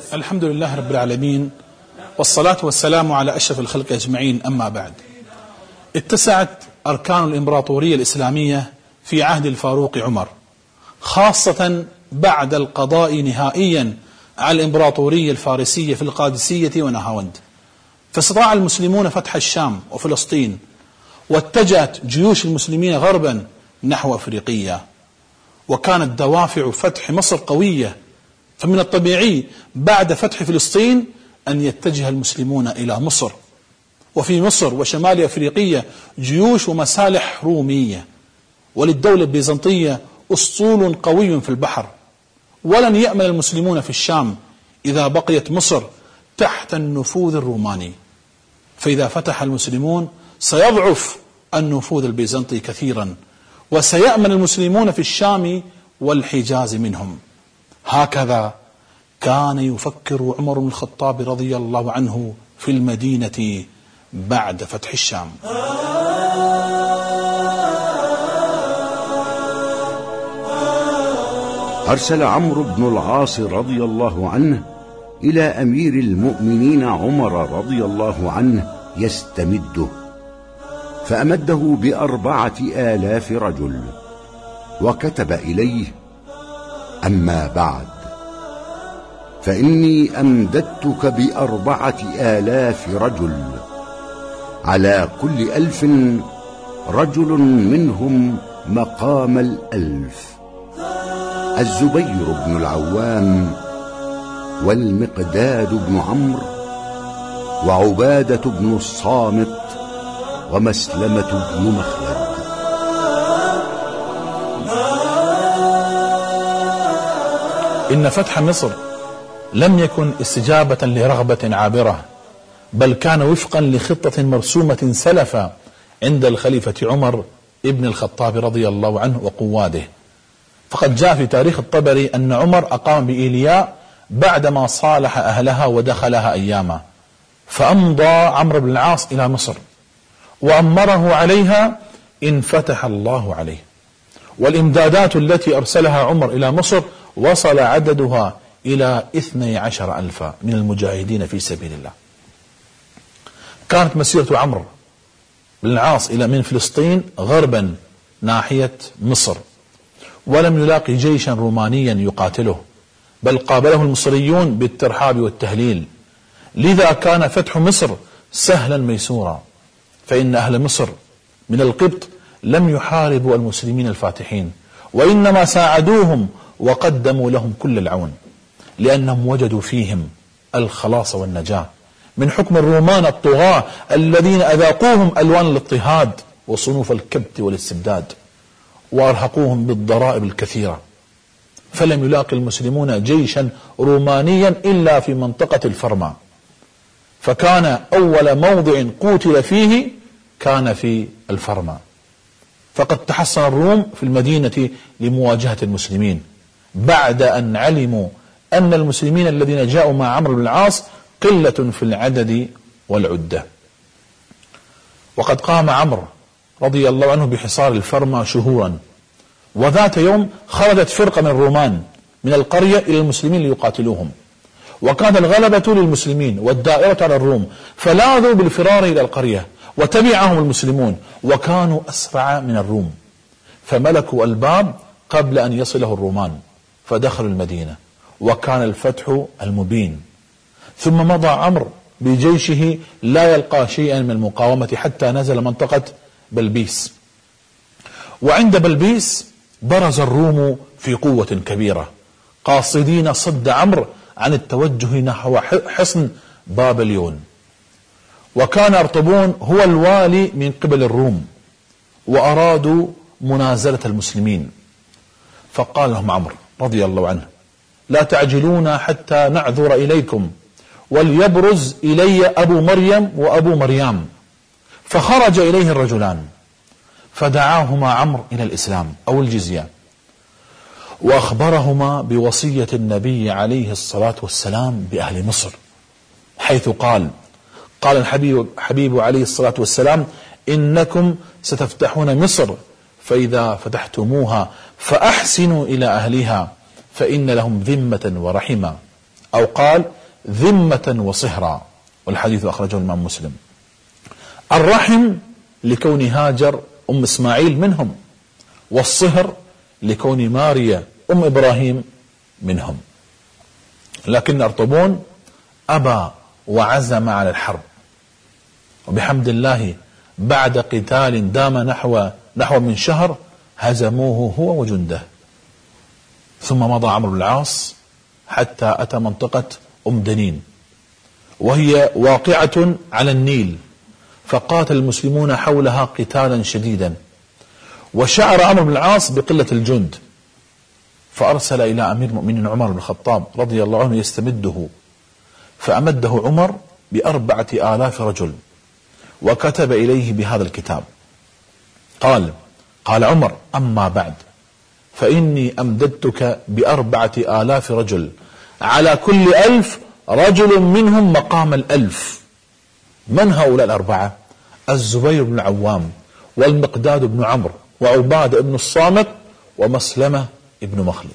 الحمد لله رب العالمين، والصلاة والسلام على أشرف الخلق أجمعين. أما بعد، اتسعت أركان الإمبراطورية الإسلامية في عهد الفاروق عمر، خاصة بعد القضاء نهائيا على الإمبراطورية الفارسية في القادسية ونهاوند، فاستطاع المسلمون فتح الشام وفلسطين، واتجهت جيوش المسلمين غربا نحو أفريقيا، وكانت دوافع فتح مصر قوية، فمن الطبيعي بعد فتح فلسطين أن يتجه المسلمون إلى مصر، وفي مصر وشمال أفريقيا جيوش ومسالح رومية، وللدولة البيزنطية أسطول قوي في البحر، ولن يأمن المسلمون في الشام إذا بقيت مصر تحت النفوذ الروماني، فإذا فتح المسلمون سيضعف النفوذ البيزنطي كثيرا، وسيأمن المسلمون في الشام والحجاز منهم. هكذا كان يفكر عمر بن الخطاب رضي الله عنه في المدينة بعد فتح الشام. أرسل عمرو بن العاص رضي الله عنه إلى أمير المؤمنين عمر رضي الله عنه يستمده، فأمده ب4,000 رجل، وكتب إليه: أما بعد، فإني أمددتك ب4,000 رجل، على كل 1,000 رجل منهم مقام 1,000: الزبير بن العوام، والمقداد بن عمرو، وعبادة بن الصامت، ومسلمة بن مخلد. إن فتح مصر لم يكن استجابة لرغبة عابرة، بل كان وفقا لخطة مرسومة سلفا عند الخليفة عمر ابن الخطاب رضي الله عنه وقواده. فقد جاء في تاريخ الطبري أن عمر أقام بإيلياء بعدما صالح أهلها ودخلها أياما، فأمضى عمرو بن العاص إلى مصر وأمره عليها إن فتح الله عليه. والإمدادات التي أرسلها عمر إلى مصر وصل عددها إلى 12,000 من المجاهدين في سبيل الله. كانت مسيرة عمرو بن العاص إلى من فلسطين غربا ناحية مصر، ولم يلاقي جيشا رومانيا يقاتله، بل قابله المصريون بالترحاب والتهليل. لذا كان فتح مصر سهلا ميسورا، فإن أهل مصر من القبط لم يحاربوا المسلمين الفاتحين، وإنما ساعدوهم وقدموا لهم كل العون، لأنهم وجدوا فيهم الخلاص والنجاة من حكم الرومان الطغاة الذين أذاقوهم ألوان الاضطهاد وصنوف الكبت والاستبداد، وأرهقوهم بالضرائب الكثيرة. فلم يلاقي المسلمون جيشا رومانيا إلا في منطقة الفرما، فكان أول موضع قوتل فيه كان في الفرما. فقد تحصن الروم في المدينة لمواجهة المسلمين، بعد أن علموا أن المسلمين الذين جاءوا مع عمرو بن العاص قلة في العدد والعدة. وقد قام عمرو رضي الله عنه بحصار الفرما شهورا، وذات يوم خرجت فرقة من الرومان من القرية إلى المسلمين ليقاتلوهم، وكان الغلبة للمسلمين والدائرة على الروم، فلاذوا بالفرار إلى القرية وتبعهم المسلمون، وكانوا أسرع من الروم، فملكوا الباب قبل أن يصله الرومان، فدخلوا المدينة، وكان الفتح المبين. ثم مضى عمرو بجيشه لا يلقى شيئا من المقاومة حتى نزل منطقة بلبيس، وعند بلبيس برز الروم في قوة كبيرة، قاصدين صد عمرو عن التوجه نحو حصن بابليون. وكان أرطبون هو الوالي من قبل الروم، وأرادوا منازلة المسلمين، فقال لهم عمرو رضي الله عنه: لا تعجلون حتى نعذر إليكم، وليبرز إلي أبو مريم وأبو مريم. فخرج إليه الرجلان، فدعاهما عمرو إلى الإسلام أو الجزية، وأخبرهما بوصية النبي عليه الصلاة والسلام بأهل مصر، حيث قال الحبيب عليه الصلاة والسلام: إنكم ستفتحون مصر، فإذا فتحتموها فأحسنوا إلى أهلها، فإن لهم ذمة ورحمة. أو قال ذمة وصهرا، والحديث أخرجه الإمام مسلم. الرحم لكون هاجر أم إسماعيل منهم، والصهر لكون ماريا أم إبراهيم منهم. لكن أرطبون أبى وعزم على الحرب، وبحمد الله بعد قتال دام نحو من شهر هزموه هو وجنده. ثم مضى عمرو بن العاص حتى أتى منطقة دنين، وهي واقعة على النيل، فقاتل المسلمون حولها قتالا شديدا، وشعر عمرو بن العاص بقلة الجند، فأرسل إلى أمير المؤمنين عمر بن الخطاب رضي الله عنه يستمده، فأمده عمر ب4,000 رجل، وكتب إليه بهذا الكتاب. قال عمر: أما بعد، فإني أمددتك ب4,000 رجل، على كل 1000 رجل منهم مقام 1000. من هؤلاء ال4؟ الزبير بن العوام، والمقداد بن عمرو، وعبادة بن الصامت، ومسلمة بن مخلد.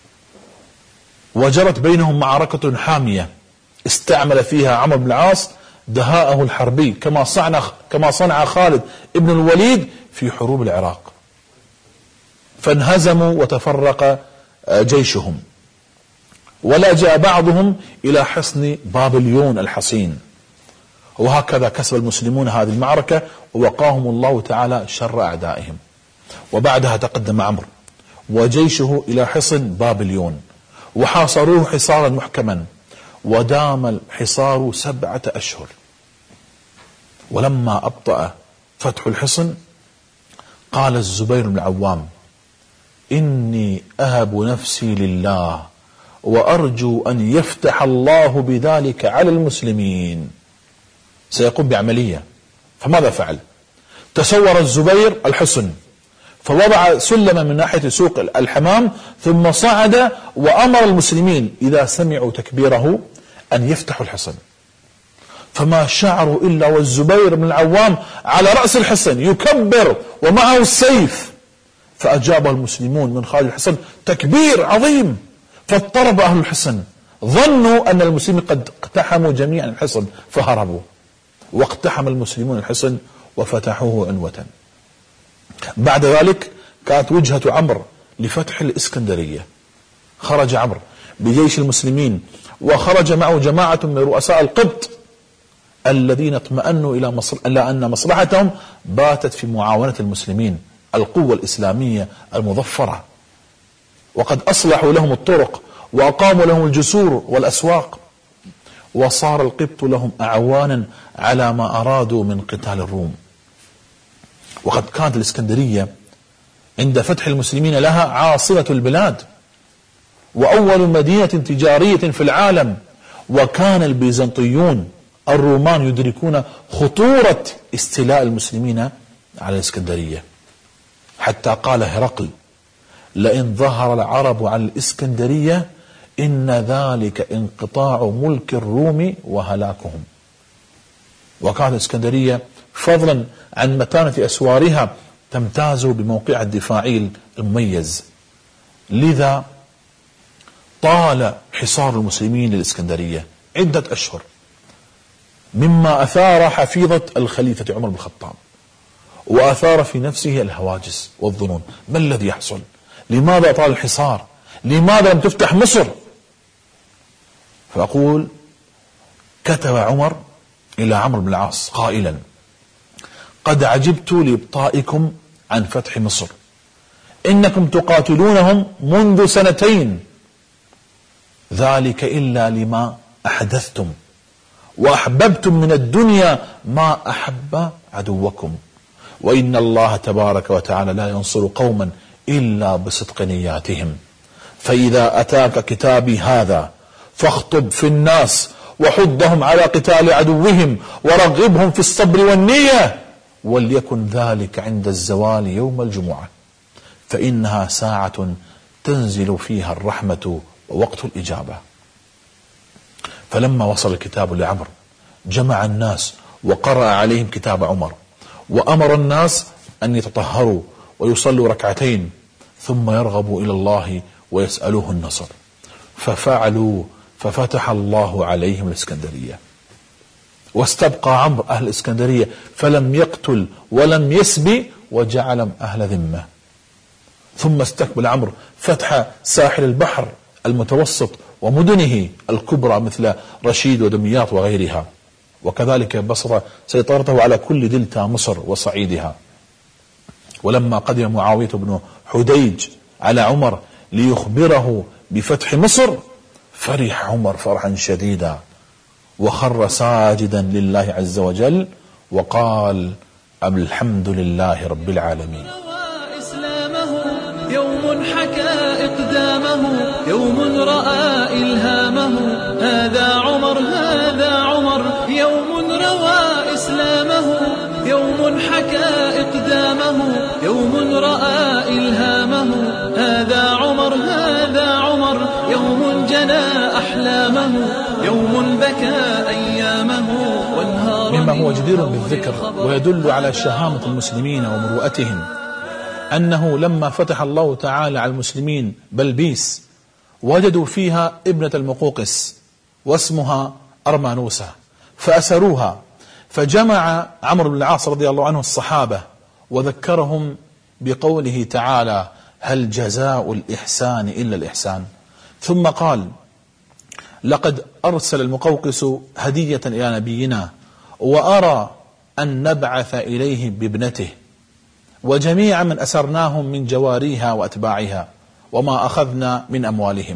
وجرت بينهم معركة حامية استعمل فيها عمرو بن العاص دهاءه الحربي كما صنع خالد بن الوليد في حروب العراق، فانهزموا وتفرق جيشهم، ولجأ بعضهم إلى حصن بابليون الحصين. وهكذا كسب المسلمون هذه المعركة، ووقاهم الله تعالى شر أعدائهم. وبعدها تقدم عمرو وجيشه إلى حصن بابليون، وحاصروه حصارا محكما، ودام الحصار 7 أشهر. ولما أبطأ فتح الحصن قال الزبير بن العوام: إني أهب نفسي لله، وأرجو أن يفتح الله بذلك على المسلمين. سيقوم بعملية. فماذا فعل؟ تسور الزبير الحصن، فوضع سلما من ناحية سوق الحمام، ثم صعد وأمر المسلمين إذا سمعوا تكبيره أن يفتحوا الحصن. فما شعروا إلا والزبير بن العوام على رأس الحصن يكبر ومعه السيف، فأجاب المسلمون من خارج الحصن تكبير عظيم، فاضطرب أهل الحصن، ظنوا أن المسلمين قد اقتحموا جميعا الحصن فهربوا، واقتحم المسلمون الحصن وفتحوه عنوة. بعد ذلك كانت وجهة عمرو لفتح الإسكندرية. خرج عمرو بجيش المسلمين، وخرج معه جماعة من رؤساء القبط الذين اطمأنوا إلى أن مصلحتهم باتت في معاونة المسلمين، القوة الإسلامية المظفرة، وقد أصلحوا لهم الطرق وأقاموا لهم الجسور والأسواق، وصار القبط لهم أعوانا على ما أرادوا من قتال الروم. وقد كانت الإسكندرية عند فتح المسلمين لها عاصمة البلاد، وأول مدينة تجارية في العالم. وكان البيزنطيون الرومان يدركون خطورة استيلاء المسلمين على الإسكندرية، حتى قال هرقل: لئن ظهر العرب على الإسكندرية إن ذلك انقطاع ملك الروم وهلاكهم. وكانت الإسكندرية فضلا عن متانة أسوارها تمتاز بموقعها الدفاعي المميز، لذا طال حصار المسلمين للإسكندرية عدة أشهر، مما أثار حفيظة الخليفة عمر بن الخطاب، وأثار في نفسه الهواجس والظنون: ما الذي يحصل؟ لماذا طال الحصار؟ لماذا لم تفتح مصر؟ فأقول: كتب عمر إلى عمرو بن العاص قائلا: قد عجبت لإبطائكم عن فتح مصر، إنكم تقاتلونهم منذ 2 ذلك إلا لما أحدثتم، وأحببتم من الدنيا ما أحب عدوكم، وإن الله تبارك وتعالى لا ينصر قوما إلا بصدق نياتهم، فإذا أتاك كتابي هذا فاخطب في الناس وحضهم على قتال عدوهم ورغبهم في الصبر والنية، وليكن ذلك عند الزوال يوم الجمعة، فإنها ساعة تنزل فيها الرحمة ووقت الإجابة. فلما وصل الكتاب لعمر جمع الناس وقرأ عليهم كتاب عمر، وأمر الناس أن يتطهروا ويصلوا 2 ثم يرغبوا إلى الله ويسألوه النصر، ففعلوا ففتح الله عليهم الإسكندرية، واستبقى عمرو أهل الإسكندرية فلم يقتل ولم يسبي وجعلهم أهل ذمة. ثم استكمل عمرو فتح ساحل البحر المتوسط ومدنه الكبرى مثل رشيد ودمياط وغيرها، وكذلك بصر سيطرته على كل دلتا مصر وصعيدها. ولما قدم معاوية بن حديج على عمر ليخبره بفتح مصر فرح عمر فرحا شديدا وخر ساجدا لله عز وجل وقال: الحمد لله رب العالمين. يوم حكى إقدامه، يوم رأى إلهامه، هذا عمر هذا عمر. يوم روى إسلامه، يوم حكى إقدامه، يوم رأى إلهامه، هذا عمر هذا عمر. يوم جنى أحلامه، يوم بكى أيامه وانهار. مما هو جدير بالذكر ويدل على شهامة المسلمين ومروءتهم أنه لما فتح الله تعالى على المسلمين بلبيس وجدوا فيها ابنة المقوقس واسمها أرمانوسة فأسروها، فجمع عمرو بن العاص رضي الله عنه الصحابة وذكرهم بقوله تعالى: هل جزاء الإحسان إلا الإحسان؟ ثم قال: لقد أرسل المقوقس هدية إلى نبينا وأرى أن نبعث إليه بابنته وجميع من أسرناهم من جواريها وأتباعها وما أخذنا من أموالهم.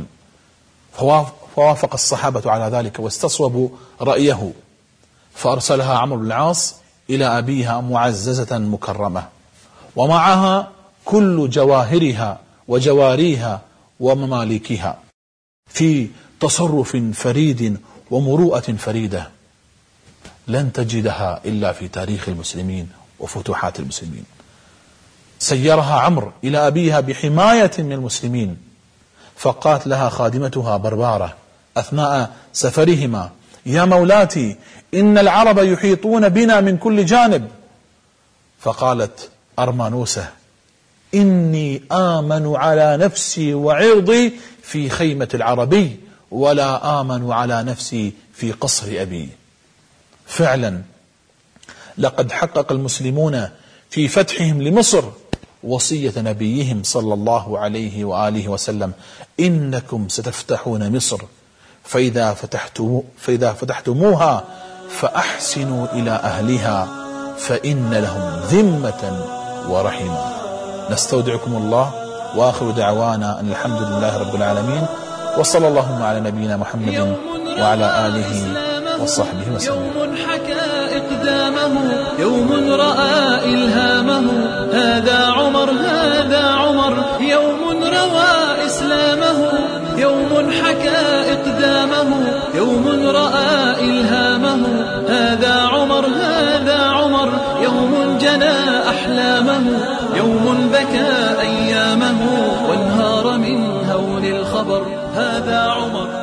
فوافق الصحابة على ذلك واستصوبوا رأيه، فأرسلها عمرو بن العاص إلى أبيها معززة مكرمة ومعها كل جواهرها وجواريها ومماليكها في تصرف فريد ومروءة فريدة لن تجدها إلا في تاريخ المسلمين وفتوحات المسلمين. سيرها عمرو إلى أبيها بحماية من المسلمين، فقالت لها خادمتها بربارة أثناء سفرهما: يا مولاتي إن العرب يحيطون بنا من كل جانب. فقالت أرمانوسة: إني آمن على نفسي وعرضي في خيمة العربي ولا آمن على نفسي في قصر أبي. فعلا لقد حقق المسلمون في فتحهم لمصر وصية نبيهم صلى الله عليه وآله وسلم: إنكم ستفتحون مصر فإذا فتحتموها فأحسنوا إلى أهلها فإن لهم ذمة ورحمة. نستودعكم الله وآخر دعوانا أن الحمد لله رب العالمين، وصلى اللهم على نبينا محمد وعلى آله وصحبه وسلم. يوم حكى إقدامه، يوم رأى إلهامه، هذا عمر هذا عمر. يوم روى إسلامه، يوم حكى إقدامه، يوم رأى إلهامه، هذا عمر هذا عمر. يوم جنى أحلامه، يوم بكى أيامه وانهار من هول الخبر، هذا عمر.